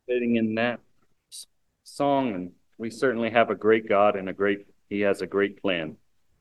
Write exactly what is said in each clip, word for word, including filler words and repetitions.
Participating in that s- song, and we certainly have a great God and a great, He has a great plan.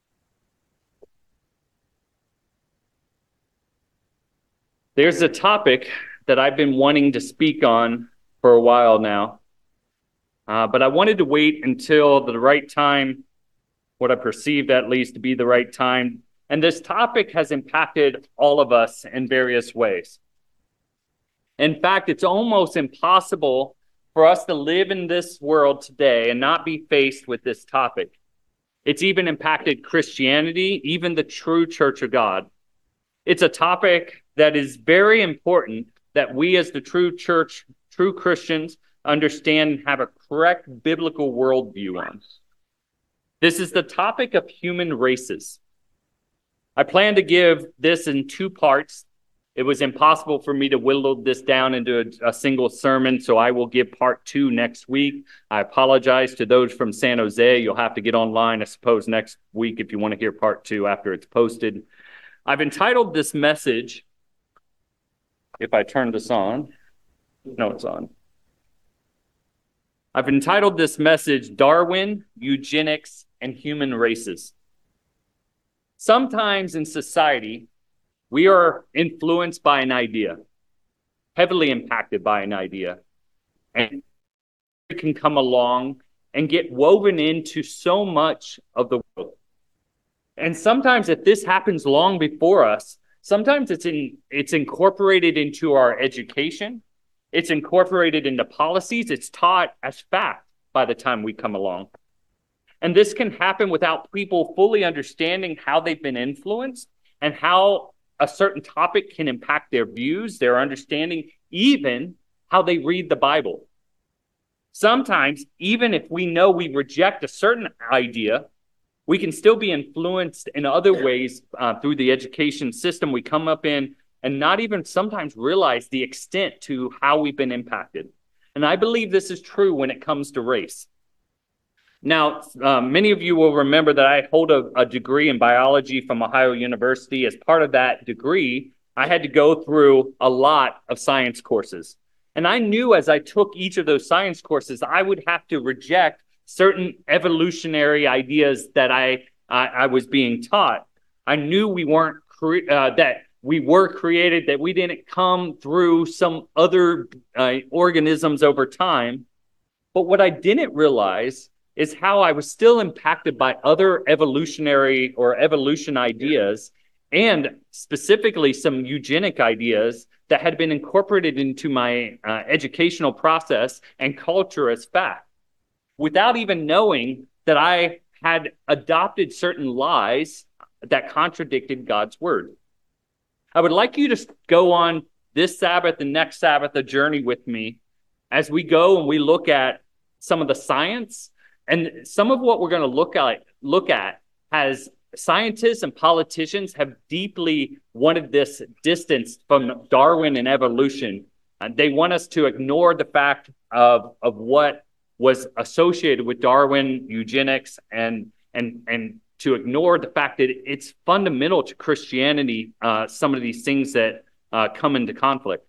There's a topic that I've been wanting to speak on for a while now, uh, but I wanted to wait until the right time, what I perceived at least to be the right time. And this topic has impacted all of us in various ways. In fact, it's almost impossible for us to live in this world today and not be faced with this topic. It's even impacted Christianity, even the true Church of God. It's a topic that is very important that we as the true church, true Christians, understand and have a correct biblical worldview on. This is the topic of human races. I plan to give this in two parts. It was impossible for me to whittle this down into a, a single sermon, so I will give part two next week. I apologize to those from San Jose. You'll have to get online, I suppose, next week if you want to hear part two after it's posted. I've entitled this message, if I turn this on, no, it's on. I've entitled this message, Darwin, Eugenics, and Human Races. Sometimes in society, we are influenced by an idea, heavily impacted by an idea, and it can come along and get woven into so much of the world. And sometimes if this happens long before us, sometimes it's in it's incorporated into our education, it's incorporated into policies, it's taught as fact by the time we come along. And this can happen without people fully understanding how they've been influenced and how a certain topic can impact their views, their understanding, even how they read the Bible. Sometimes, even if we know we reject a certain idea, we can still be influenced in other ways uh, through the education system we come up in and not even sometimes realize the extent to how we've been impacted. And I believe this is true when it comes to race. Now, uh, many of you will remember that I hold a, a degree in biology from Ohio University. As part of that degree, I had to go through a lot of science courses. And I knew as I took each of those science courses, I would have to reject certain evolutionary ideas that I, I, I was being taught. I knew we weren't cre- uh, that we were created, that we didn't come through some other uh, organisms over time. But what I didn't realize is how I was still impacted by other evolutionary or evolution ideas, and specifically some eugenic ideas that had been incorporated into my uh, educational process and culture as fact, without even knowing that I had adopted certain lies that contradicted God's word. I would like you to go on this Sabbath and next Sabbath a journey with me as we go and we look at some of the science. And some of what we're going to look at, look at has scientists and politicians have deeply wanted this distance from Darwin and evolution. And they want us to ignore the fact of, of what was associated with Darwin, eugenics, and, and, and to ignore the fact that it's fundamental to Christianity, uh, some of these things that uh, come into conflict.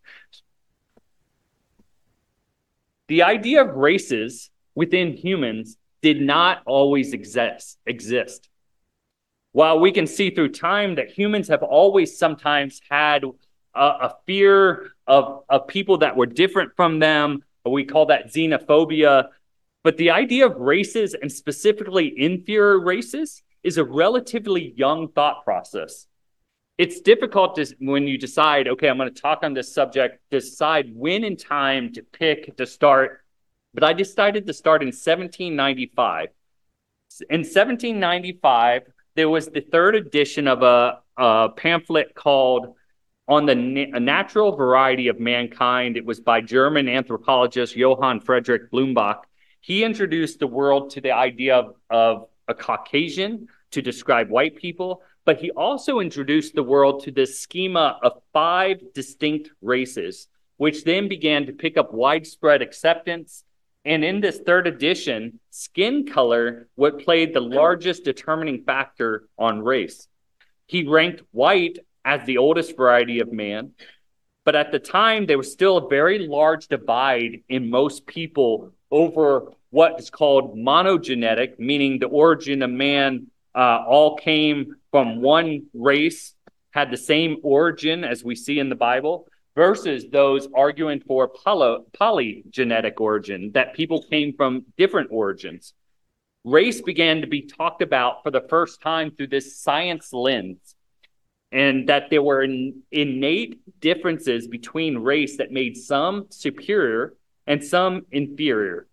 The idea of races within humans did not always exist. exist. While we can see through time that humans have always sometimes had a, a fear of, of people that were different from them, we call that xenophobia. But the idea of races, and specifically inferior races, is a relatively young thought process. It's difficult to, when you decide, okay, I'm going to talk on this subject, decide when in time to pick to start. But I decided to start in seventeen ninety-five. In seventeen ninety-five, there was the third edition of a, a pamphlet called On the Na- Natural Variety of Mankind. It was by German anthropologist Johann Friedrich Blumenbach. He introduced the world to the idea of, of a Caucasian to describe white people, but he also introduced the world to this schema of five distinct races, which then began to pick up widespread acceptance. And in this third edition, skin color what played the largest determining factor on race. He ranked white as the oldest variety of man. But at the time, there was still a very large divide in most people over what is called monogenetic, meaning the origin of man uh, all came from one race, had the same origin as we see in the Bible, versus those arguing for poly, polygenetic origin, that people came from different origins. Race began to be talked about for the first time through this science lens, and that there were in, innate differences between race that made some superior and some inferior.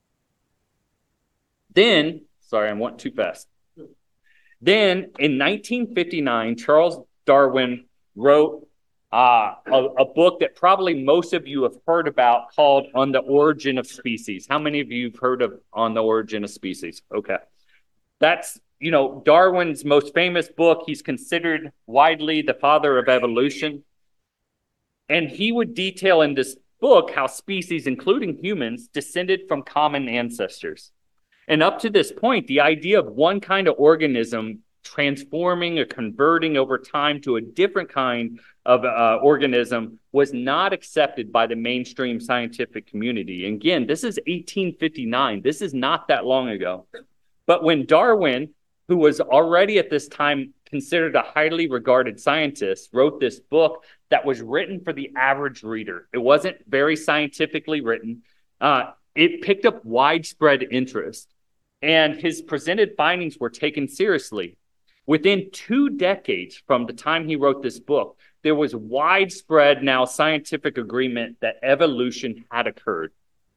Then, sorry, I went too fast. Then, in nineteen fifty-nine, Charles Darwin wrote uh, a, a book that probably most of you have heard about called On the Origin of Species. How many of you have heard of On the Origin of Species? Okay. That's, you know, Darwin's most famous book. He's considered widely the father of evolution. And he would detail in this book how species, including humans, descended from common ancestors. And up to this point, the idea of one kind of organism transforming or converting over time to a different kind of uh, organism was not accepted by the mainstream scientific community. And again, this is eighteen fifty-nine. This is not that long ago. But when Darwin, who was already at this time considered a highly regarded scientist, wrote this book that was written for the average reader, it wasn't very scientifically written. Uh, it picked up widespread interest, and his presented findings were taken seriously. Within two decades from the time he wrote this book, there was widespread now scientific agreement that evolution had occurred.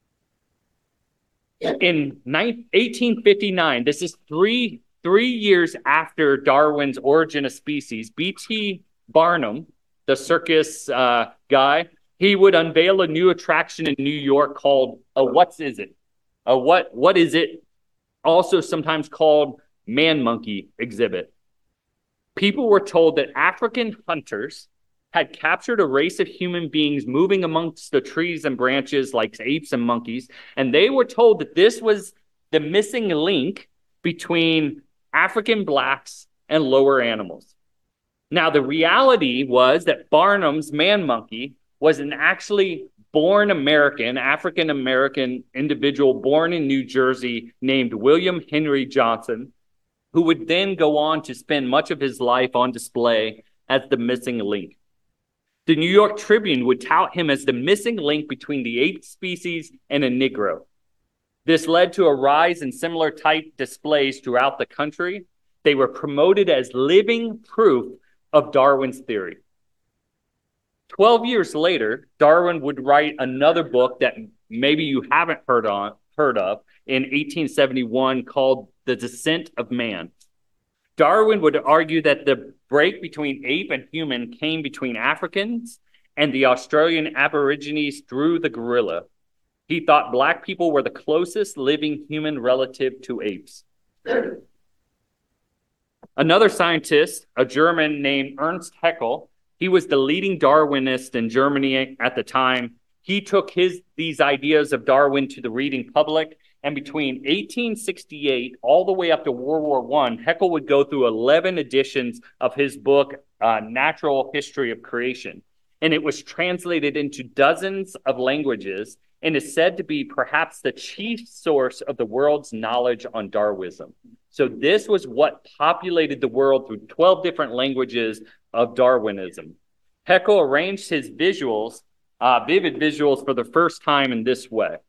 In eighteen fifty-nine, this is three, three years after Darwin's Origin of Species, B T Barnum, the circus uh, guy, he would unveil a new attraction in New York called a What's Is It? A what, what is it? Also sometimes called man-monkey exhibit. People were told that African hunters had captured a race of human beings moving amongst the trees and branches like apes and monkeys, and they were told that this was the missing link between African blacks and lower animals. Now, the reality was that Barnum's man-monkey was an actually born American, African-American individual born in New Jersey named William Henry Johnson, who would then go on to spend much of his life on display as the missing link. The New York Tribune would tout him as the missing link between the ape species and a Negro. This led to a rise in similar type displays throughout the country. They were promoted as living proof of Darwin's theory. Twelve years later, Darwin would write another book that maybe you haven't heard on, heard of in eighteen seventy-one called The Descent of Man. Darwin would argue that the break between ape and human came between Africans and the Australian Aborigines through the gorilla. He thought black people were the closest living human relative to apes. Another scientist, a German named Ernst Haeckel, he was the leading Darwinist in Germany at the time. He took his these ideas of Darwin to the reading public, and between eighteen sixty-eight all the way up to World War One, Haeckel would go through eleven editions of his book, uh, Natural History of Creation. And it was translated into dozens of languages and is said to be perhaps the chief source of the world's knowledge on Darwinism. So this was what populated the world through twelve different languages of Darwinism. Haeckel arranged his visuals, uh, vivid visuals for the first time in this way.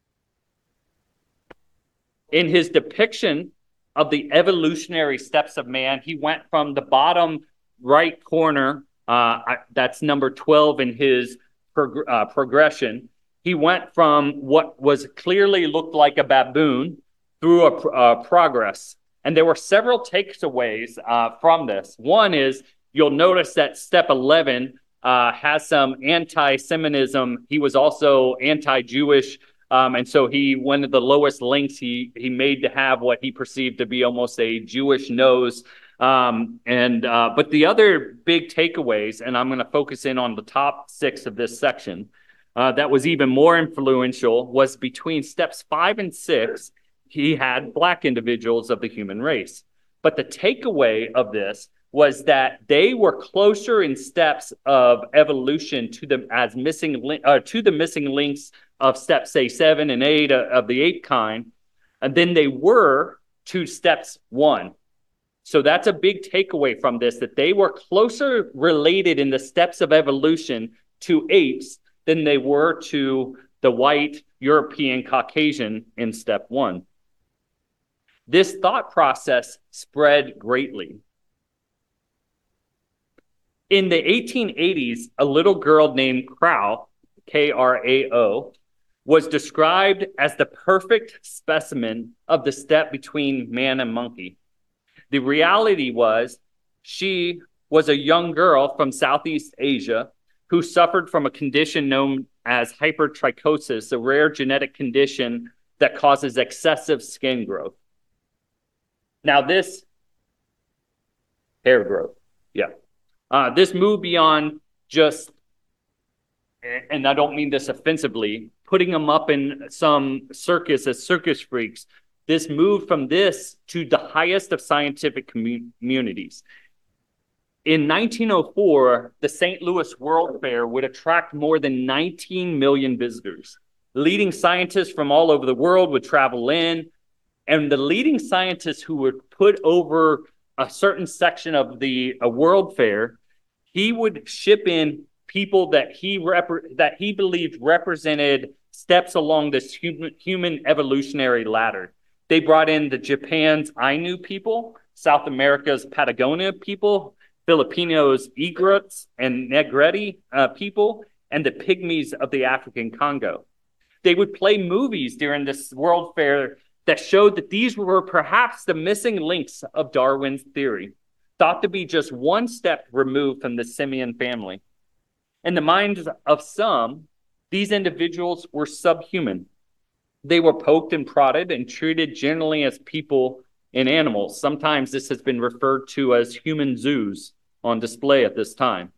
In his depiction of the evolutionary steps of man, he went from the bottom right corner, uh, that's number twelve in his prog- uh, progression. He went from what was clearly looked like a baboon through a, a progress. And there were several takeaways uh, from this. One is you'll notice that step eleven uh, has some anti-Semitism. He was also anti-Jewish. Um, and so he, one of the lowest links he he made to have what he perceived to be almost a Jewish nose. Um, and uh, but the other big takeaways, and I'm going to focus in on the top six of this section, uh, that was even more influential, was between steps five and six, he had black individuals of the human race. But the takeaway of this was that they were closer in steps of evolution to the as missing li- uh, to the missing links of steps, say seven and eight uh, of the ape kind, and then they were to steps one. So that's a big takeaway from this, that they were closer related in the steps of evolution to apes than they were to the white European Caucasian in step one. This thought process spread greatly. In the eighteen eighties, a little girl named Krao, K R A O, was described as the perfect specimen of the step between man and monkey. The reality was she was a young girl from Southeast Asia who suffered from a condition known as hypertrichosis, a rare genetic condition that causes excessive skin growth. Now this, hair growth, yeah. Uh, this moved beyond just, and I don't mean this offensively, putting them up in some circus as circus freaks. This moved from this to the highest of scientific commun- communities. In nineteen oh four, the Saint Louis World Fair would attract more than nineteen million visitors. Leading scientists from all over the world would travel in, and the leading scientists who would put over a certain section of the a World Fair, he would ship in people that he rep- that he believed represented steps along this human, human evolutionary ladder. They brought in the Japan's Ainu people, South America's Patagonia people, Filipinos, Egrets and Negrete uh, people, and the Pygmies of the African Congo. They would play movies during this World Fair that showed that these were perhaps the missing links of Darwin's theory, thought to be just one step removed from the simian family. In the minds of some, these individuals were subhuman. They were poked and prodded and treated generally as people and animals. Sometimes this has been referred to as human zoos on display at this time.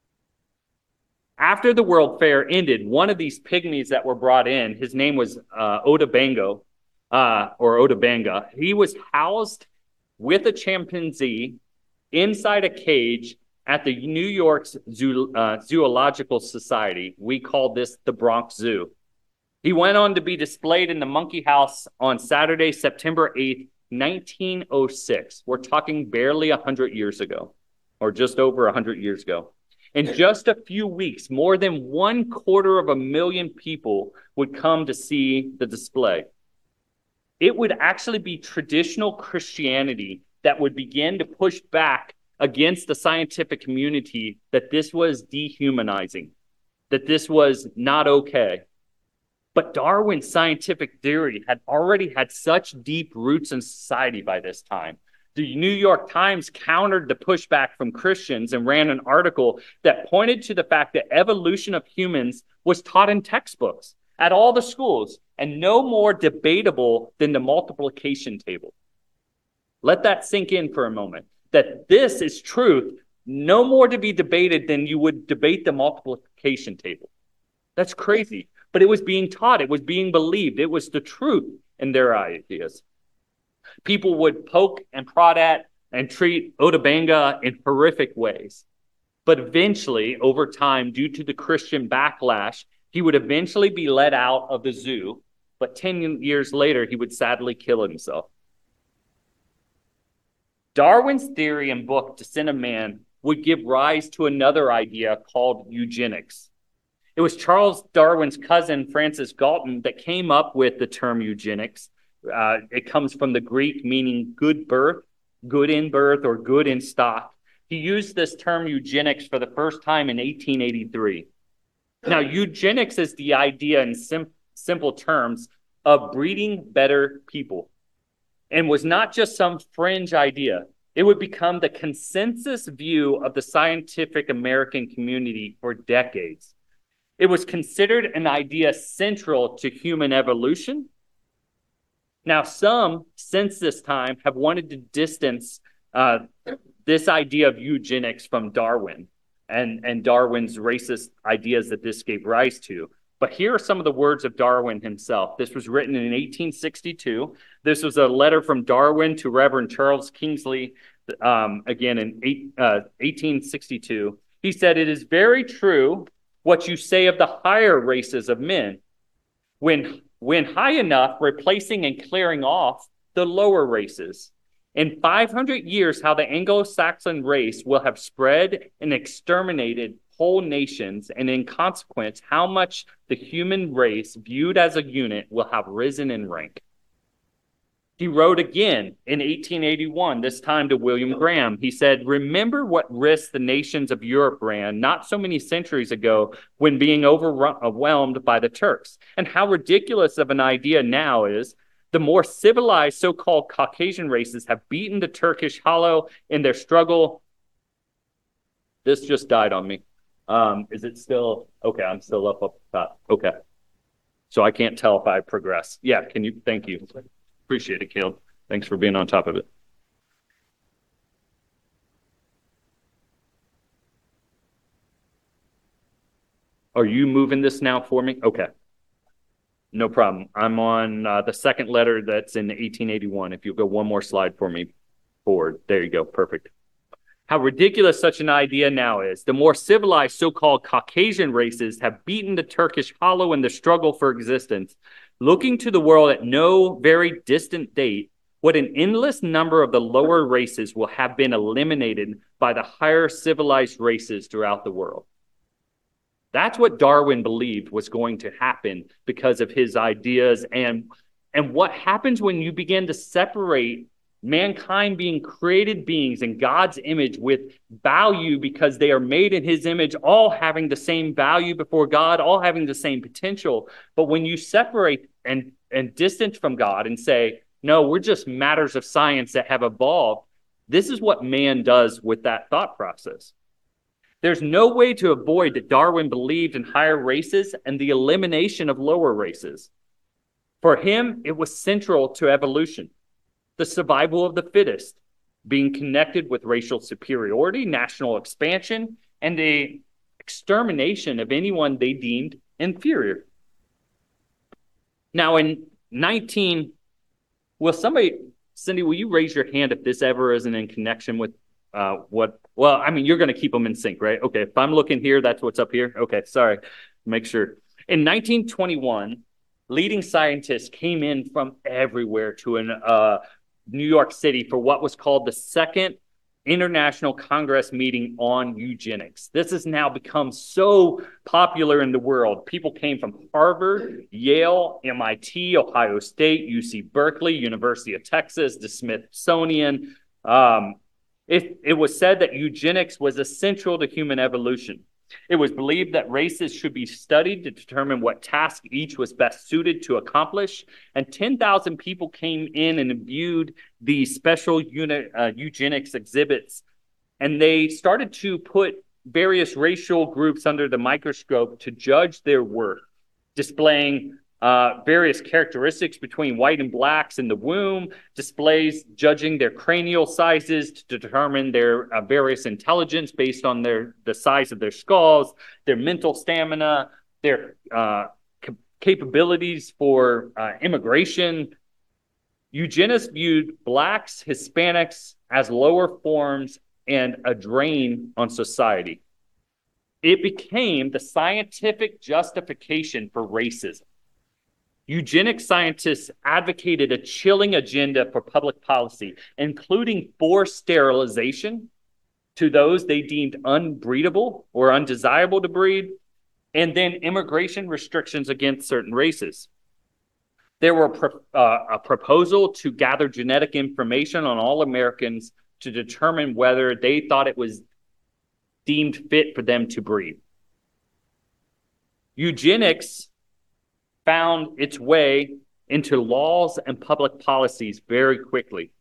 After the World Fair ended, one of these pygmies that were brought in, his name was uh, Odabango, uh, or Odabanga. He was housed with a chimpanzee inside a cage at the New York's Zoo, uh, Zoological Society. We call this the Bronx Zoo. He went on to be displayed in the Monkey House on Saturday, September eighth, nineteen oh six. We're talking barely one hundred years ago, or just over one hundred years ago. In just a few weeks, more than one quarter of a million people would come to see the display. It would actually be traditional Christianity that would begin to push back against the scientific community that this was dehumanizing, that this was not okay. But Darwin's scientific theory had already had such deep roots in society by this time. The New York Times countered the pushback from Christians and ran an article that pointed to the fact that evolution of humans was taught in textbooks at all the schools and no more debatable than the multiplication table. Let that sink in for a moment, that this is truth, no more to be debated than you would debate the multiplication table. That's crazy. But it was being taught, it was being believed, it was the truth in their ideas. People would poke and prod at and treat Odabanga in horrific ways. But eventually, over time, due to the Christian backlash, he would eventually be let out of the zoo. But ten years later, he would sadly kill himself. Darwin's theory and book, Descent of Man, would give rise to another idea called eugenics. It was Charles Darwin's cousin, Francis Galton, that came up with the term eugenics. Uh, it comes from the Greek meaning good birth, good in birth, or good in stock. He used this term eugenics for the first time in eighteen eighty-three. Now, eugenics is the idea in sim- simple terms of breeding better people, and was not just some fringe idea. It would become the consensus view of the scientific American community for decades. It was considered an idea central to human evolution. Now, some, since this time, have wanted to distance uh, this idea of eugenics from Darwin and, and Darwin's racist ideas that this gave rise to. But here are some of the words of Darwin himself. This was written in eighteen sixty-two. This was a letter from Darwin to Reverend Charles Kingsley um, again in eight, uh, eighteen sixty-two. He said, "It is very true what you say of the higher races of men, when, when high enough, replacing and clearing off the lower races. In five hundred years, how the Anglo-Saxon race will have spread and exterminated whole nations, and in consequence, how much the human race, viewed as a unit, will have risen in rank." He wrote again in eighteen eighty-one, this time to William Graham. He said, "Remember what risks the nations of Europe ran not so many centuries ago when being overwhelmed by the Turks, and how ridiculous of an idea now is. The more civilized so-called Caucasian races have beaten the Turkish hollow in their struggle." This just died on me. Um, is it still? Okay, I'm still up up top. Okay. So I can't tell if I progress. Yeah, can you? Thank you. Appreciate it, Caleb. Thanks for being on top of it. Are you moving this now for me? Okay. No problem. I'm on uh, the second letter that's in eighteen eighty-one. If you'll go one more slide for me forward. There you go. Perfect. How ridiculous such an idea now is. The more civilized so-called Caucasian races have beaten the Turkish hollow in the struggle for existence. Looking to the world at no very distant date, what an endless number of the lower races will have been eliminated by the higher civilized races throughout the world. That's what Darwin believed was going to happen because of his ideas. And, and what happens when you begin to separate mankind being created beings in God's image with value because they are made in his image, all having the same value before God, all having the same potential. But when you separate and, and distance from God and say, no, we're just matters of science that have evolved, this is what man does with that thought process. There's no way to avoid that Darwin believed in higher races and the elimination of lower races. For him, it was central to evolution. The survival of the fittest, being connected with racial superiority, national expansion, and the extermination of anyone they deemed inferior. Now, in nineteen, will somebody, Cindy, will you raise your hand if this ever isn't in connection with uh, what, well, I mean, you're going to keep them in sync, right? Okay, if I'm looking here, that's what's up here. Okay, sorry, make sure. In nineteen twenty-one, leading scientists came in from everywhere to an uh, New York City for what was called the Second International Congress meeting on eugenics. This has now become so popular in the world. People came from Harvard, Yale, M I T, Ohio State, U C Berkeley, University of Texas, the Smithsonian. Um, it, it was said that eugenics was essential to human evolution. It was believed that races should be studied to determine what task each was best suited to accomplish. And ten thousand people came in and viewed these special unit, uh, eugenics exhibits. And they started to put various racial groups under the microscope to judge their work, displaying uh, various characteristics between white and blacks in the womb, displays judging their cranial sizes to determine their uh, various intelligence based on their the size of their skulls, their mental stamina, their uh, cap- capabilities for uh, immigration. Eugenists viewed blacks, Hispanics as lower forms and a drain on society. It became the scientific justification for racism. Eugenics scientists advocated a chilling agenda for public policy, including forced sterilization to those they deemed unbreedable or undesirable to breed, and then immigration restrictions against certain races. There were pro- uh, a proposal to gather genetic information on all Americans to determine whether they thought it was deemed fit for them to breed. Eugenics found its way into laws and public policies very quickly.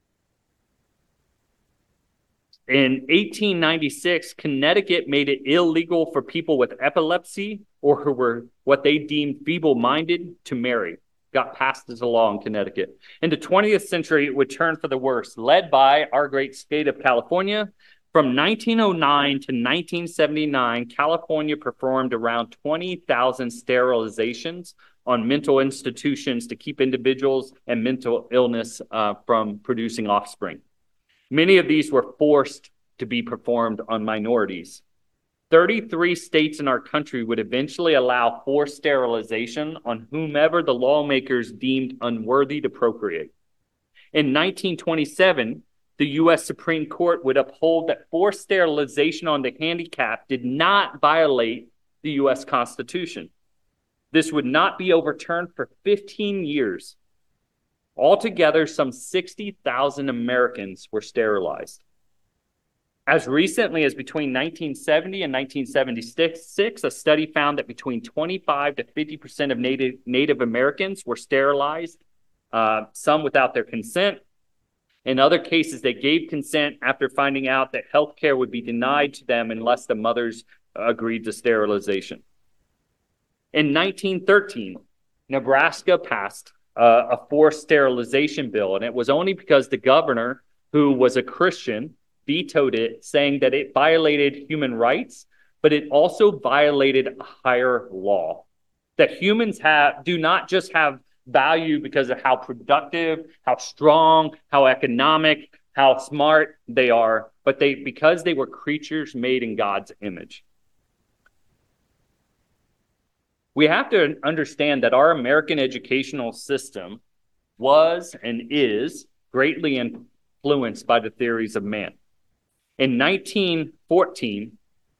In eighteen ninety-six, Connecticut made it illegal for people with epilepsy or who were what they deemed feeble-minded to marry. Got passed as a law in Connecticut. In the twentieth century, it would turn for the worse, led by our great state of California. From nineteen oh nine to nineteen seventy-nine, California performed around twenty thousand sterilizations on mental institutions to keep individuals and mental illness uh, from producing offspring. Many of these were forced to be performed on minorities. thirty-three states in our country would eventually allow forced sterilization on whomever the lawmakers deemed unworthy to procreate. In nineteen twenty-seven, the U S Supreme Court would uphold that forced sterilization on the handicapped did not violate the U S Constitution. This would not be overturned for fifteen years. Altogether, some sixty thousand Americans were sterilized. As recently as between nineteen seventy and nineteen seventy-six, a study found that between twenty-five to fifty percent of Native, Native Americans were sterilized, uh, some without their consent. In other cases, they gave consent after finding out that health care would be denied to them unless the mothers agreed to sterilization. In nineteen thirteen, Nebraska passed uh, a forced sterilization bill, and it was only because the governor, who was a Christian, vetoed it, saying that it violated human rights, but it also violated a higher law. That humans have do not just have value because of how productive, how strong, how economic, how smart they are, but they because they were creatures made in God's image. We have to understand that our American educational system was and is greatly influenced by the theories of man. In nineteen fourteen,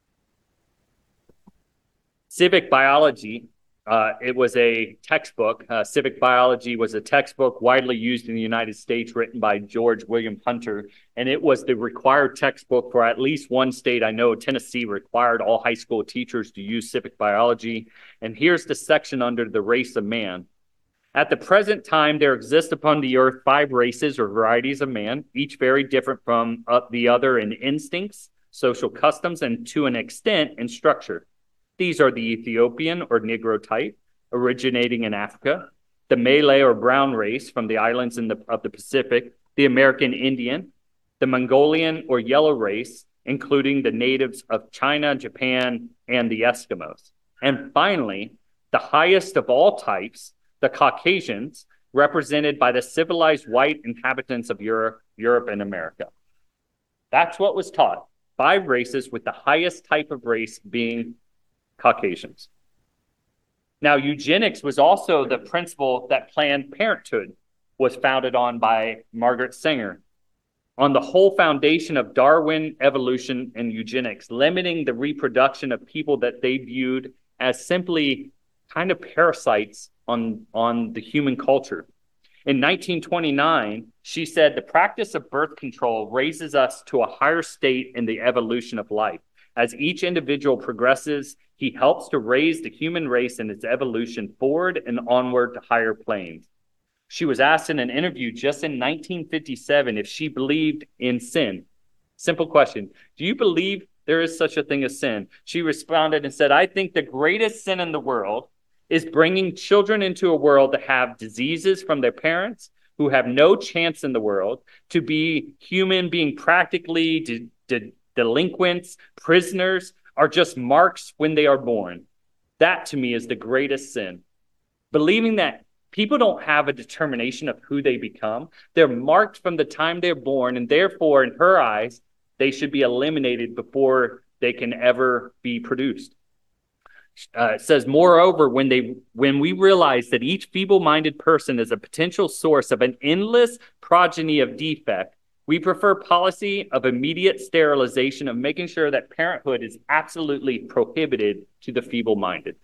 civic biology, uh, it was a textbook. Uh, civic biology was a textbook widely used in the United States, written by George William Hunter, and it was the required textbook for at least one state. I know Tennessee required all high school teachers to use civic biology. And here's the section under the race of man. At the present time, there exist upon the earth five races or varieties of man, each very different from uh, the other in instincts, social customs, and to an extent in structure. These are the Ethiopian or Negro type, originating in Africa, the Malay or brown race from the islands in the, of the Pacific, the American Indian, the Mongolian or yellow race, including the natives of China, Japan, and the Eskimos. And finally, the highest of all types, the Caucasians, represented by the civilized white inhabitants of Europe, Europe and America. That's what was taught. Five races, with the highest type of race being Caucasians. Now, eugenics was also the principle that Planned Parenthood was founded on by Margaret Sanger, on the whole foundation of Darwin, evolution, and eugenics, limiting the reproduction of people that they viewed as simply kind of parasites on, on the human culture. In nineteen twenty-nine, she said, the practice of birth control raises us to a higher state in the evolution of life. As each individual progresses, he helps to raise the human race in its evolution forward and onward to higher planes. She was asked in an interview just in nineteen fifty-seven if she believed in sin. Simple question. Do you believe there is such a thing as sin? She responded and said, I think the greatest sin in the world is bringing children into a world that have diseases from their parents, who have no chance in the world, to be human, being practically de- de- delinquents, prisoners, are just marks when they are born. That, to me, is the greatest sin. Believing that people don't have a determination of who they become. They're marked from the time they're born, and therefore, in her eyes, they should be eliminated before they can ever be produced. Uh, it says, moreover, when they when we realize that each feeble-minded person is a potential source of an endless progeny of defect, we prefer policy of immediate sterilization, of making sure that parenthood is absolutely prohibited to the feeble-minded.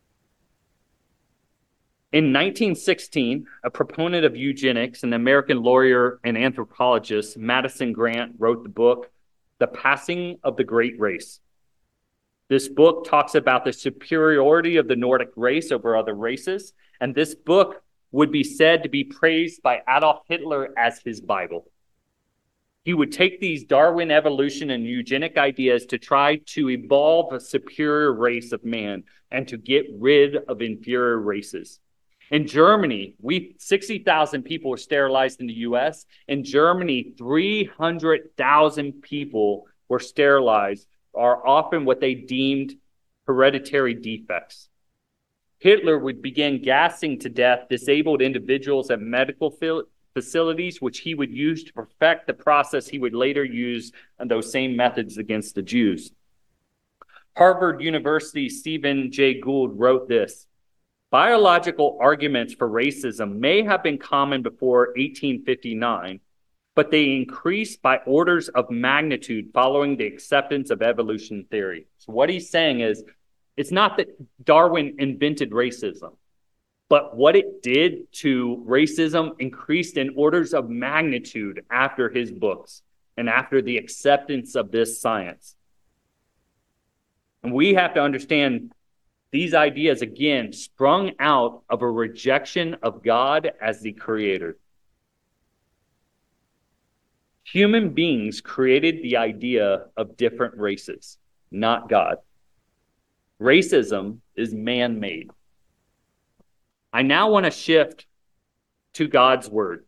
In nineteen sixteen, a proponent of eugenics, an American lawyer and anthropologist, Madison Grant, wrote the book, The Passing of the Great Race. This book talks about the superiority of the Nordic race over other races, and this book would be said to be praised by Adolf Hitler as his Bible. He would take these Darwin evolution and eugenic ideas to try to evolve a superior race of man and to get rid of inferior races. In Germany, we sixty thousand people were sterilized in the U S. In Germany, three hundred thousand people were sterilized, are often what they deemed hereditary defects. Hitler would begin gassing to death disabled individuals at medical facilities, which he would use to perfect the process he would later use in those same methods against the Jews. Harvard University Stephen Jay Gould wrote this: biological arguments for racism may have been common before eighteen fifty-nine, but they increased by orders of magnitude following the acceptance of evolution theory. So what he's saying is, it's not that Darwin invented racism, but what it did to racism increased in orders of magnitude after his books and after the acceptance of this science. And we have to understand these ideas, again, sprung out of a rejection of God as the creator. Human beings created the idea of different races, not God. Racism is man-made. I now want to shift to God's word.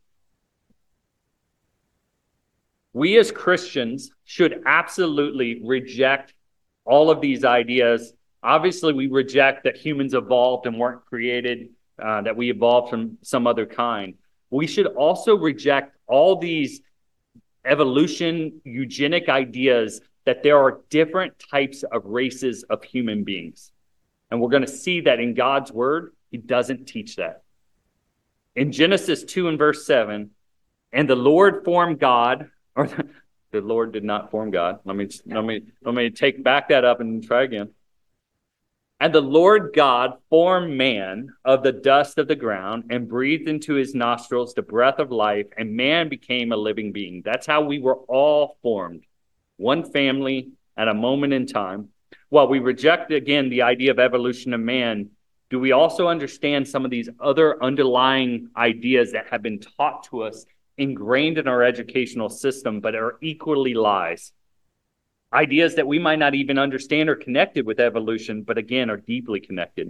We as Christians should absolutely reject all of these ideas. Obviously, we reject that humans evolved and weren't created, uh, that we evolved from some other kind. We should also reject all these evolution, eugenic ideas that there are different types of races of human beings. And we're going to see that in God's word, he doesn't teach that. In Genesis two and verse seven, and the Lord formed God, or the Lord did not form God. Let me, let me, let me take back that up and try again. And the Lord God formed man of the dust of the ground and breathed into his nostrils the breath of life, and man became a living being. That's how we were all formed. One family at a moment in time. While we reject, again, the idea of evolution of man, do we also understand some of these other underlying ideas that have been taught to us, ingrained in our educational system, but are equally lies? Ideas that we might not even understand are connected with evolution, but again, are deeply connected.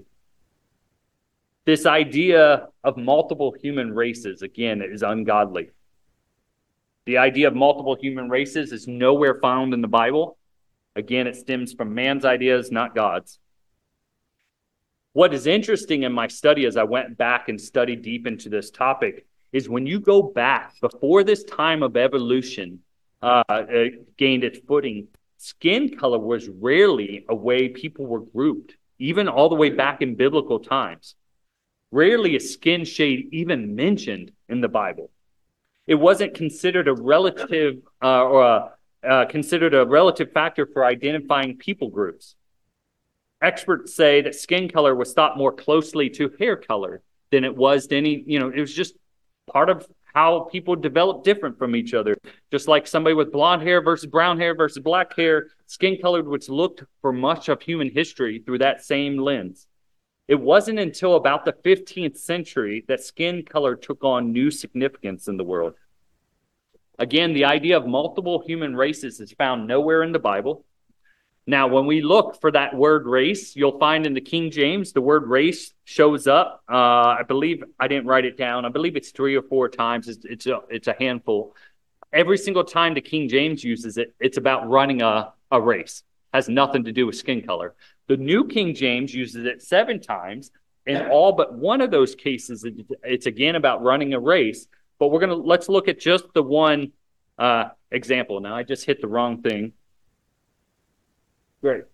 This idea of multiple human races, again, is ungodly. The idea of multiple human races is nowhere found in the Bible. Again, it stems from man's ideas, not God's. What is interesting in my study as I went back and studied deep into this topic is when you go back before this time of evolution uh, it gained its footing, skin color was rarely a way people were grouped, even all the way back in biblical times. Rarely is skin shade even mentioned in the Bible. It wasn't considered a relative uh, or a, uh, considered a relative factor for identifying people groups. Experts say that skin color was thought more closely to hair color than it was to any, you know, it was just part of how people develop different from each other. Just like somebody with blonde hair versus brown hair versus black hair, skin colored was looked for much of human history through that same lens. It wasn't until about the fifteenth century that skin color took on new significance in the world. Again, the idea of multiple human races is found nowhere in the Bible. Now, when we look for that word race, you'll find in the King James, the word race shows up. Uh, I believe, I didn't write it down. I believe it's three or four times. It's, it's, a, it's a handful. Every single time the King James uses it, it's about running a, a race. It has nothing to do with skin color. The New King James uses it seven times. In all but one of those cases, it, it's again about running a race. But we're going to, let's look at just the one uh, example. Now, I just hit the wrong thing. Great.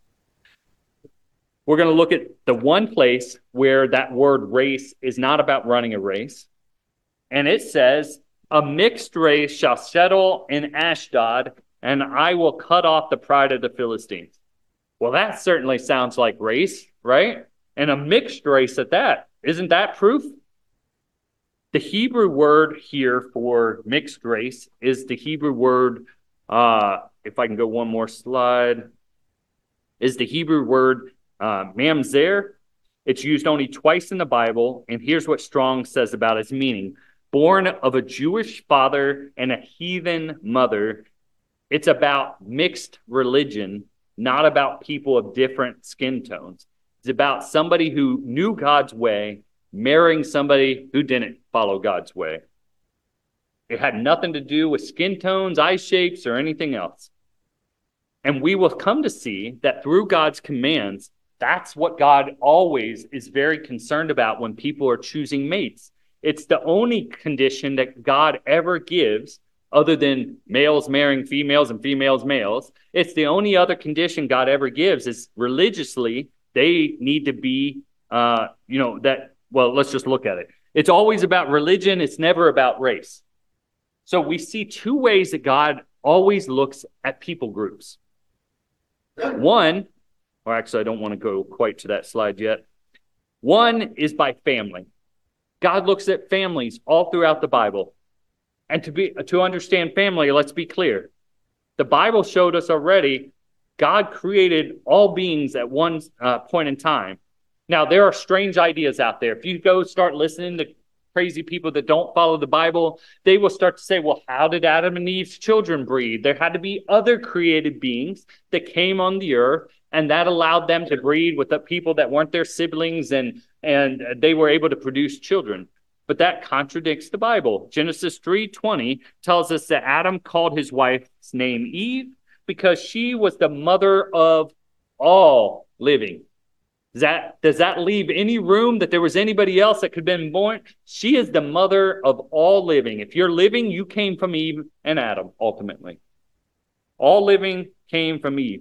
We're going to look at the one place where that word race is not about running a race. And it says, a mixed race shall settle in Ashdod, and I will cut off the pride of the Philistines. Well, that certainly sounds like race, right? And a mixed race at that. Isn't that proof? The Hebrew word here for mixed race is the Hebrew word, uh, if I can go one more slide, is the Hebrew word uh, mamzer. It's used only twice in the Bible, and here's what Strong says about its meaning. Born of a Jewish father and a heathen mother, it's about mixed religion, not about people of different skin tones. It's about somebody who knew God's way marrying somebody who didn't follow God's way. It had nothing to do with skin tones, eye shapes, or anything else. And we will come to see that through God's commands, that's what God always is very concerned about when people are choosing mates. It's the only condition that God ever gives other than males marrying females and females males. It's the only other condition God ever gives is religiously, they need to be, uh, you know, that, well, let's just look at it. It's always about religion. It's never about race. So we see two ways that God always looks at people groups. One, or actually, I don't want to go quite to that slide yet. One is by family. God looks at families all throughout the Bible. And to be to understand family, let's be clear. The Bible showed us already God created all beings at one uh, point in time. Now, there are strange ideas out there. If you go start listening to crazy people that don't follow the Bible, they will start to say, well, how did Adam and Eve's children breed? There had to be other created beings that came on the earth, and that allowed them to breed with the people that weren't their siblings, and, and they were able to produce children. But that contradicts the Bible. Genesis three twenty tells us that Adam called his wife's name Eve because she was the mother of all living. Does that, does that leave any room that there was anybody else that could have been born? She is the mother of all living. If you're living, you came from Eve and Adam, ultimately. All living came from Eve.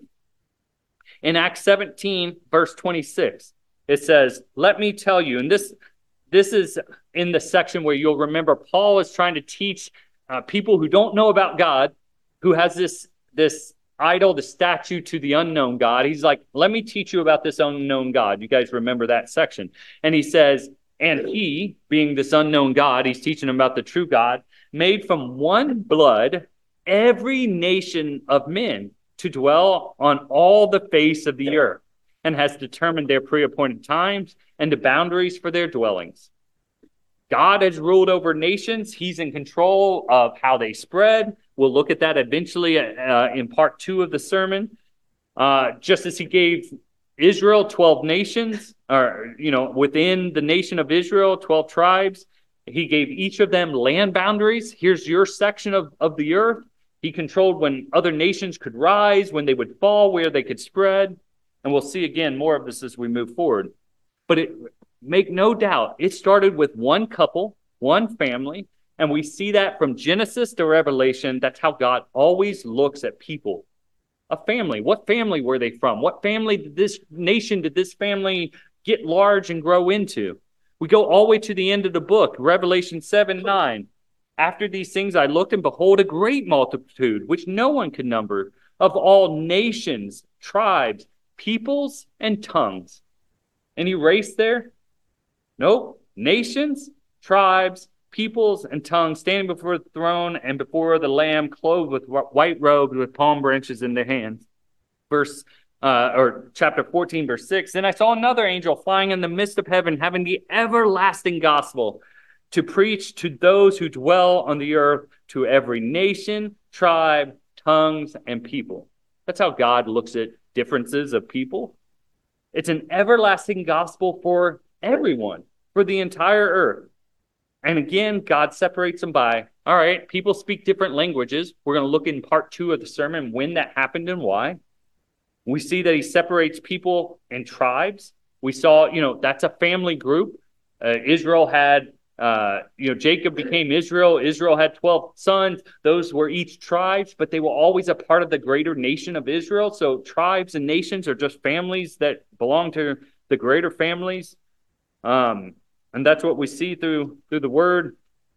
In Acts seventeen, verse twenty-six, it says, let me tell you, and this, this is in the section where you'll remember Paul is trying to teach uh, people who don't know about God, who has this, this idol, the statue to the unknown God. He's like, let me teach you about this unknown God. You guys remember that section. And he says, and he, being this unknown God, he's teaching them about the true God, made from one blood every nation of men to dwell on all the face of the earth, and has determined their pre-appointed times and the boundaries for their dwellings. God has ruled over nations. He's in control of how they spread. We'll look at that eventually uh, in part two of the sermon. Uh, just as he gave Israel twelve nations, or, you know, within the nation of Israel, twelve tribes, he gave each of them land boundaries. Here's your section of, of the earth. He controlled when other nations could rise, when they would fall, where they could spread. And we'll see again more of this as we move forward. But it, make no doubt, it started with one couple, one family, and we see that from Genesis to Revelation. That's how God always looks at people. A family. What family were they from? What family did this nation, did this family get large and grow into? We go all the way to the end of the book, Revelation seven nine. After these things I looked, and behold, a great multitude, which no one could number, of all nations, tribes, peoples, and tongues. Any race there? Nope. Nations, tribes, peoples, and tongues standing before the throne and before the Lamb, clothed with white robes with palm branches in their hands. Verse, uh, or chapter fourteen, verse six. Then I saw another angel flying in the midst of heaven, having the everlasting gospel to preach to those who dwell on the earth, to every nation, tribe, tongues, and people. That's how God looks at differences of people. It's an everlasting gospel for everyone, for the entire earth. And again, God separates them by, all right, people speak different languages. We're going to look in part two of the sermon when that happened and why. We see that he separates people in tribes. We saw, you know, that's a family group. Uh, Israel had, uh, you know, Jacob became Israel. Israel had twelve sons. Those were each tribes, but they were always a part of the greater nation of Israel. So tribes and nations are just families that belong to the greater families. Um, and that's what we see through, through the word.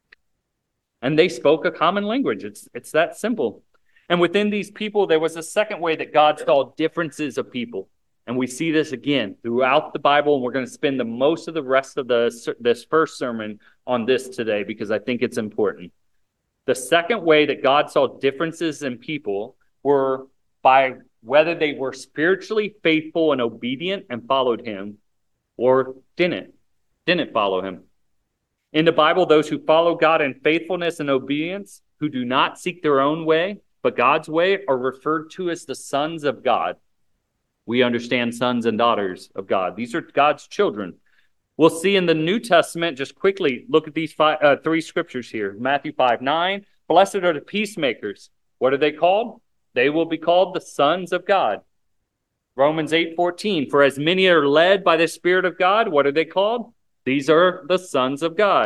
And they spoke a common language. It's, it's that simple. And within these people, there was a second way that God saw differences of people. And we see this again throughout the Bible, and we're going to spend the most of the rest of the, this first sermon on this today because I think it's important. The second way that God saw differences in people were by whether they were spiritually faithful and obedient and followed him or didn't, didn't follow him. In the Bible, those who follow God in faithfulness and obedience, who do not seek their own way, but God's way, are referred to as the sons of God. We understand sons and daughters of God. These are God's children. We'll see in the New Testament, just quickly look at these five, uh, three scriptures here. Matthew five nine, blessed are the peacemakers. What are they called? They will be called the sons of God. Romans eight fourteen, for as many are led by the Spirit of God, what are they called? These are the sons of God.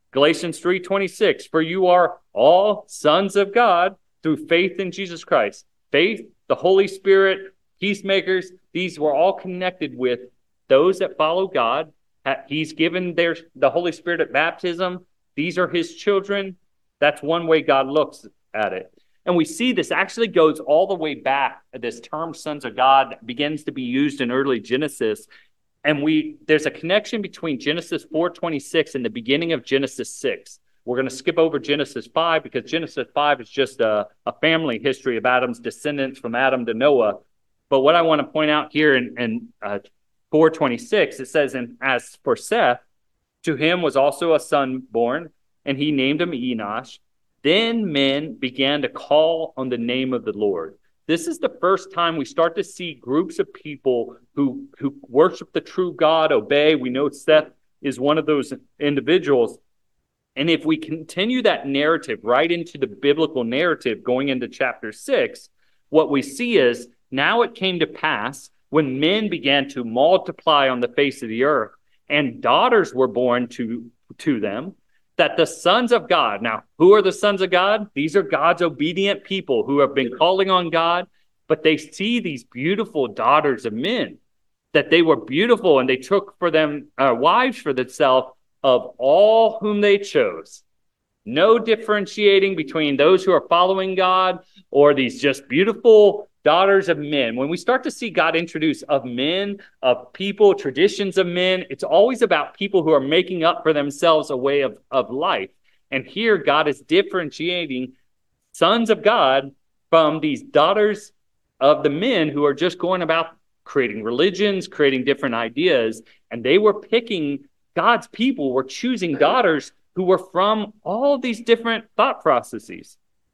Galatians three twenty-six, for you are all sons of God through faith in Jesus Christ. Faith, the Holy Spirit, peacemakers, these were all connected with those that follow God. He's given their the Holy Spirit at baptism. These are his children. That's one way God looks at it. And we see this actually goes all the way back. This term sons of God begins to be used in early Genesis. And we there's a connection between Genesis four twenty-six and the beginning of Genesis six. We're going to skip over Genesis five because Genesis five is just a, a family history of Adam's descendants from Adam to Noah. But what I want to point out here in, in uh, four twenty-six, it says, and as for Seth, to him was also a son born, and he named him Enosh. Then men began to call on the name of the Lord. This is the first time we start to see groups of people who, who worship the true God, obey. We know Seth is one of those individuals. And if we continue that narrative right into the biblical narrative going into chapter six, what we see is now it came to pass when men began to multiply on the face of the earth and daughters were born to, to them, that the sons of God, now, who are the sons of God? These are God's obedient people who have been calling on God, but they see these beautiful daughters of men, that they were beautiful, and they took for them uh, wives for themselves of all whom they chose. No differentiating between those who are following God or these just beautiful daughters of men. When we start to see God introduce of men, of people, traditions of men, it's always about people who are making up for themselves a way of, of life. And here God is differentiating sons of God from these daughters of the men who are just going about creating religions, creating different ideas. And they were picking, God's people were choosing daughters who were from all these different thought processes.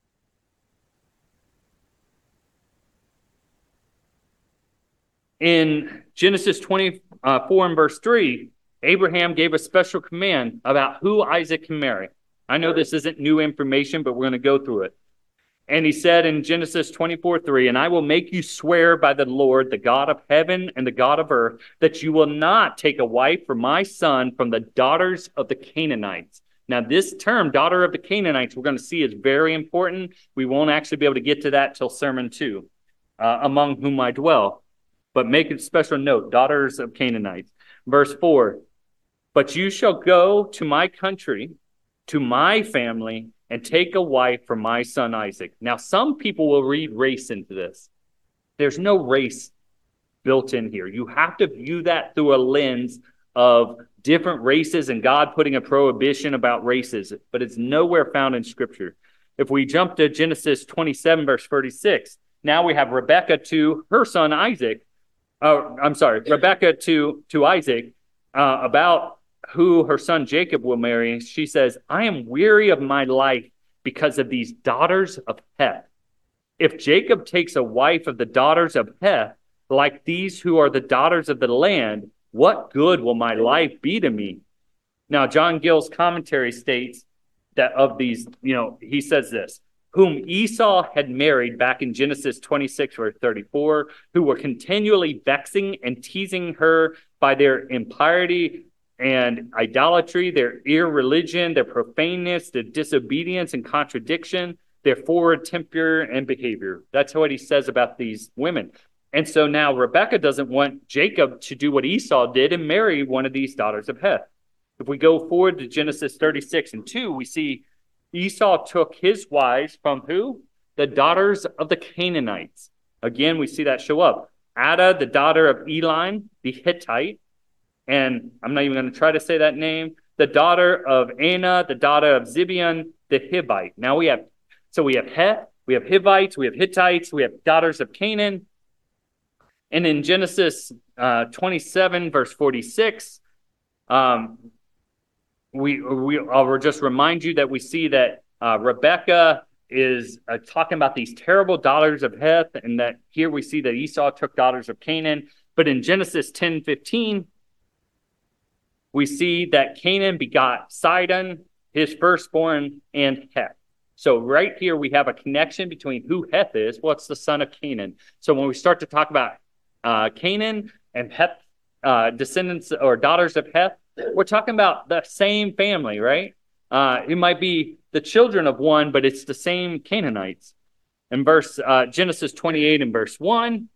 In Genesis twenty-four and verse three, Abraham gave a special command about who Isaac can marry. I know this isn't new information, but we're going to go through it. And he said in Genesis twenty-four three, and I will make you swear by the Lord, the God of heaven and the God of earth, that you will not take a wife for my son from the daughters of the Canaanites. Now, this term, daughter of the Canaanites, we're going to see is very important. We won't actually be able to get to that till sermon two, uh, among whom I dwell. But make a special note, daughters of Canaanites. Verse four, but you shall go to my country, to my family, and take a wife for my son Isaac. Now, some people will read race into this. There's no race built in here. You have to view that through a lens of different races and God putting a prohibition about races, but it's nowhere found in Scripture. If we jump to Genesis twenty-seven, verse thirty-six, now we have Rebekah to her son Isaac. Uh, I'm sorry, Rebekah to, to Isaac uh, about who her son Jacob will marry. She says, I am weary of my life because of these daughters of Heth. If Jacob takes a wife of the daughters of Heth, like these who are the daughters of the land, what good will my life be to me? Now, John Gill's commentary states that of these, you know, he says this, whom Esau had married back in Genesis twenty-six, verse thirty-four, who were continually vexing and teasing her by their impiety and idolatry, their irreligion, their profaneness, their disobedience and contradiction, their forward temper and behavior. That's what he says about these women. And so now Rebekah doesn't want Jacob to do what Esau did and marry one of these daughters of Heth. If we go forward to Genesis thirty-six and two, we see Esau took his wives from who? The daughters of the Canaanites. Again, we see that show up. Ada, the daughter of Elon, the Hittite, and I'm not even going to try to say that name, the daughter of Anah, the daughter of Zibeon, the Hivite. Now we have, so we have Heth, we have Hivites, we have Hittites, we have daughters of Canaan. And in Genesis uh, twenty-seven, verse forty-six, um, we, we, I'll just remind you that we see that uh, Rebekah is uh, talking about these terrible daughters of Heth, and that here we see that Esau took daughters of Canaan. But in Genesis ten fifteen, we see that Canaan begot Sidon, his firstborn, and Heth. So right here we have a connection between who Heth is, what's the son of Canaan. So when we start to talk about uh, Canaan and Heth, uh, descendants or daughters of Heth, we're talking about the same family, right? Uh, it might be the children of one, but it's the same Canaanites. In verse uh, Genesis twenty-eight and verse one,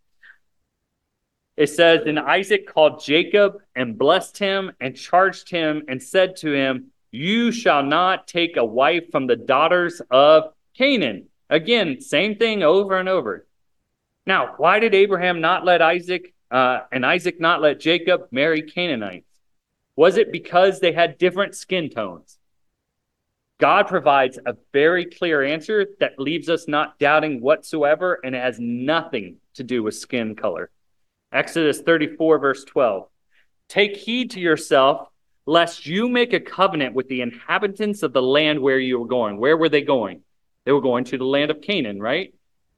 it says, "And Isaac called Jacob and blessed him and charged him and said to him, you shall not take a wife from the daughters of Canaan." Again, same thing over and over. Now, why did Abraham not let Isaac uh, and Isaac not let Jacob marry Canaanites? Was it because they had different skin tones? God provides a very clear answer that leaves us not doubting whatsoever, and it has nothing to do with skin color. Exodus thirty-four, verse twelve. "Take heed to yourself, lest you make a covenant with the inhabitants of the land where you were going." Where were they going? They were going to the land of Canaan, right?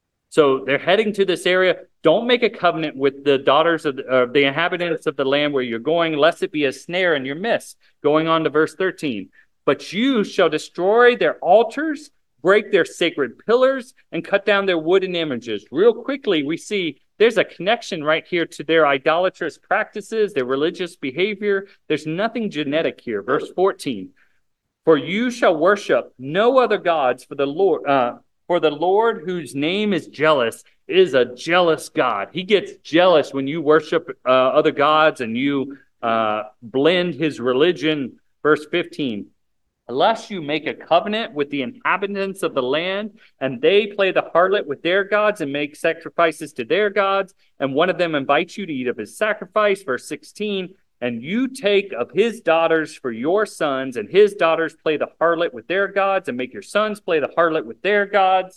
So they're heading to this area. Don't make a covenant with the daughters of the, uh, the inhabitants of the land where you're going, lest it be a snare in your midst. Going on to verse thirteen. "But you shall destroy their altars, break their sacred pillars, and cut down their wooden images." Real quickly, we see there's a connection right here to their idolatrous practices, their religious behavior. There's nothing genetic here. Verse fourteen. "For you shall worship no other gods, for the Lord, uh, for the Lord whose name is jealous is a jealous God." He gets jealous when you worship uh, other gods and you uh, blend his religion. Verse fifteen. "Unless you make a covenant with the inhabitants of the land, and they play the harlot with their gods and make sacrifices to their gods, and one of them invites you to eat of his sacrifice." Verse sixteen. "And you take of his daughters for your sons, and his daughters play the harlot with their gods, and make your sons play the harlot with their gods."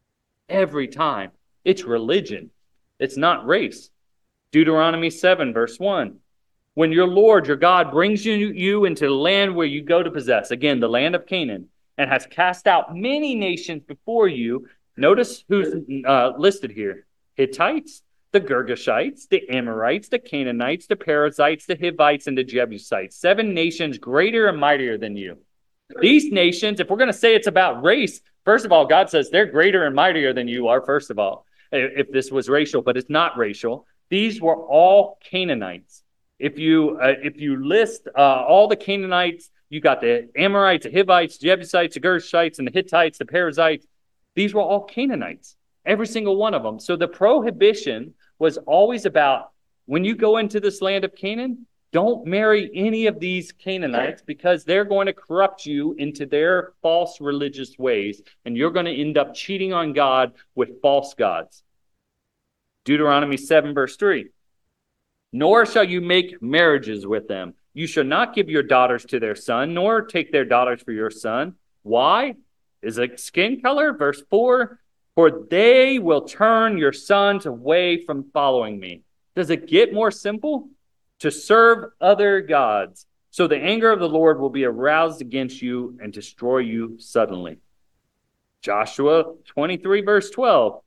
Every time. It's religion. It's not race. Deuteronomy seven, verse one. "When your Lord, your God, brings you, you into the land where you go to possess," again, the land of Canaan, "and has cast out many nations before you." Notice who's uh, listed here. Hittites, the Girgashites, the Amorites, the Canaanites, the Perizzites, the Hivites, and the Jebusites. Seven nations greater and mightier than you. These nations, if we're going to say it's about race, first of all, God says they're greater and mightier than you are, first of all, if this was racial, but it's not racial. These were all Canaanites. If you uh, if you list uh, all the Canaanites, you got the Amorites, the Hivites, the Jebusites, the Gershites, and the Hittites, the Perizzites. These were all Canaanites, every single one of them. So the prohibition was always about, when you go into this land of Canaan, don't marry any of these Canaanites, because they're going to corrupt you into their false religious ways, and you're going to end up cheating on God with false gods. Deuteronomy seven, verse three. "Nor shall you make marriages with them. You shall not give your daughters to their son, nor take their daughters for your son." Why? Is it skin color? Verse four. "For they will turn your sons away from following me." Does it get more simple? "To serve other gods. So the anger of the Lord will be aroused against you and destroy you suddenly." Joshua twenty-three, verse twelve.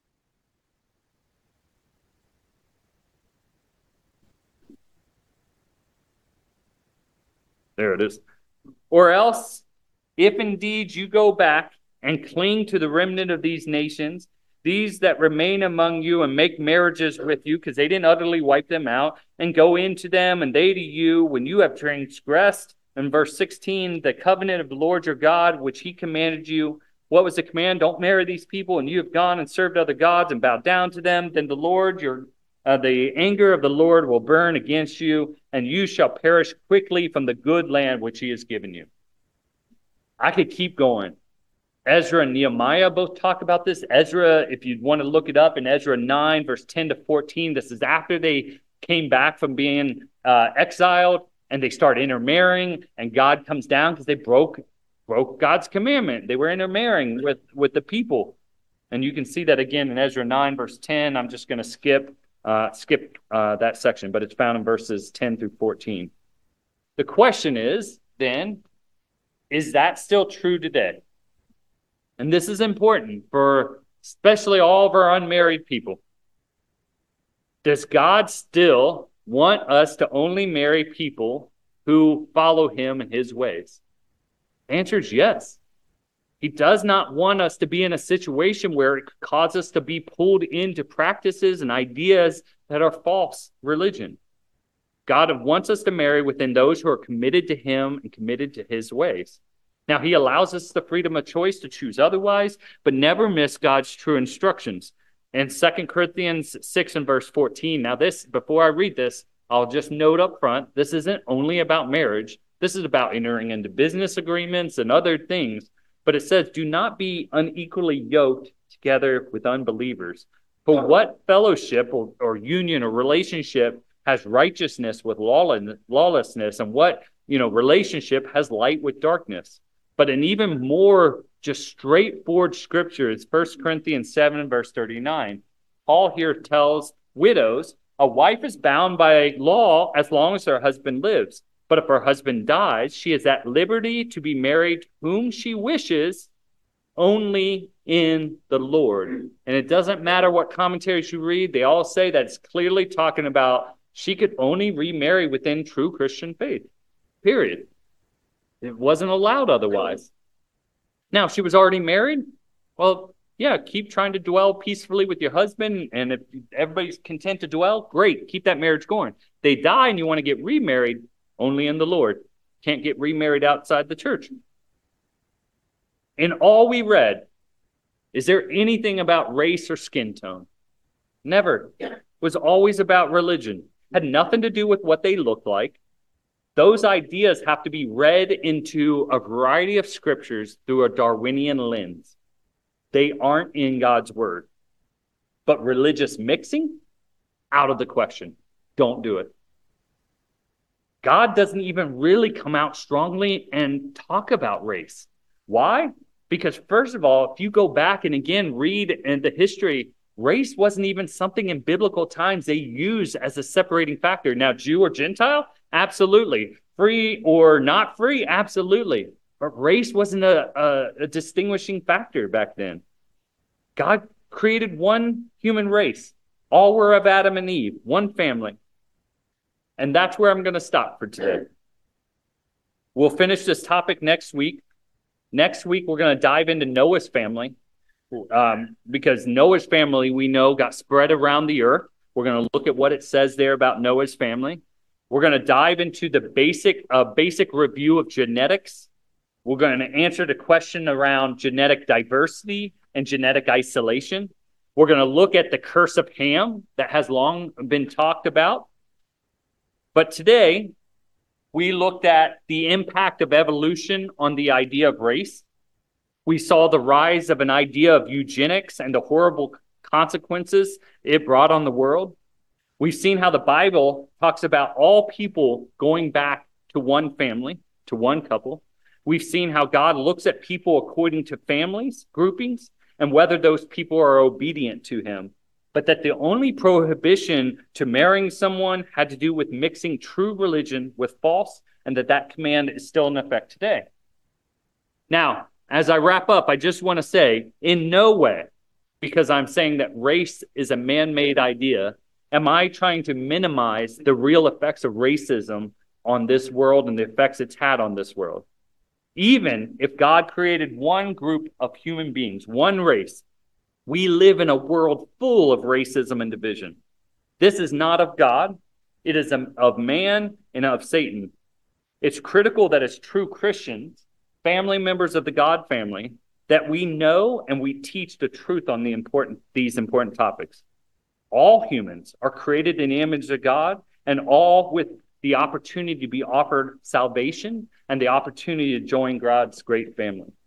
There it is. "Or else, if indeed you go back and cling to the remnant of these nations, these that remain among you, and make marriages with you," because they didn't utterly wipe them out, "and go into them, and they to you, when you have transgressed," in verse sixteen, "the covenant of the Lord your God, which he commanded you." What was the command? Don't marry these people, "and you have gone and served other gods and bowed down to them. Then the Lord, your uh, the anger of the Lord will burn against you, and you shall perish quickly from the good land which he has given you." I could keep going. Ezra and Nehemiah both talk about this. Ezra, if you want to look it up, in Ezra nine, verse ten to fourteen, this is after they came back from being uh, exiled, and they start intermarrying, and God comes down because they broke broke God's commandment. They were intermarrying with, with the people. And you can see that again in Ezra nine, verse ten. I'm just going to skip uh, skip uh, that section, but it's found in verses ten through fourteen. The question is, then, is that still true today? And this is important for especially all of our unmarried people. Does God still want us to only marry people who follow him and his ways? The answer is yes. He does not want us to be in a situation where it could cause us to be pulled into practices and ideas that are false religion. God wants us to marry within those who are committed to him and committed to his ways. Now, he allows us the freedom of choice to choose otherwise, but never miss God's true instructions. In Second Corinthians six and verse fourteen, now this, before I read this, I'll just note up front, this isn't only about marriage. This is about entering into business agreements and other things. But it says, do not be unequally yoked together with unbelievers. For what fellowship or, or union or relationship has righteousness with lawlessness, and what, you know, relationship has light with darkness? But an even more just straightforward scripture is First Corinthians seven, verse thirty-nine. Paul here tells widows, a wife is bound by law as long as her husband lives. But if her husband dies, she is at liberty to be married to whom she wishes, only in the Lord. And it doesn't matter what commentaries you read, they all say that it's clearly talking about she could only remarry within true Christian faith, period. It wasn't allowed otherwise. Now, if she was already married, well, yeah, keep trying to dwell peacefully with your husband. And if everybody's content to dwell, great, keep that marriage going. They die and you want to get remarried, only in the Lord. Can't get remarried outside the church. In all we read, is there anything about race or skin tone? Never. It was always about religion. Had nothing to do with what they looked like. Those ideas have to be read into a variety of scriptures through a Darwinian lens. They aren't in God's word. But religious mixing, out of the question. Don't do it. God doesn't even really come out strongly and talk about race. Why? Because first of all, if you go back and again read in the history, race wasn't even something in biblical times they used as a separating factor. Now, Jew or Gentile? Absolutely. Free or not free? Absolutely. But race wasn't a, a, a distinguishing factor back then. God created one human race. All were of Adam and Eve, one family. And that's where I'm going to stop for today. We'll finish this topic next week. Next week, we're going to dive into Noah's family. Um, because Noah's family, we know, got spread around the earth. We're going to look at what it says there about Noah's family. We're going to dive into the basic, uh, basic review of genetics. We're going to answer the question around genetic diversity and genetic isolation. We're going to look at the curse of Ham that has long been talked about. But today, we looked at the impact of evolution on the idea of race. We saw the rise of an idea of eugenics and the horrible consequences it brought on the world. We've seen how the Bible talks about all people going back to one family, to one couple. We've seen how God looks at people according to families, groupings, and whether those people are obedient to him. But that the only prohibition to marrying someone had to do with mixing true religion with false, and that that command is still in effect today. Now, as I wrap up, I just want to say, in no way, because I'm saying that race is a man-made idea, am I trying to minimize the real effects of racism on this world and the effects it's had on this world. Even if God created one group of human beings, one race, we live in a world full of racism and division. This is not of God. It is of man and of Satan. It's critical that as true Christians, family members of the God family, that we know and we teach the truth on the important these important topics. All humans are created in the image of God, and all with the opportunity to be offered salvation and the opportunity to join God's great family.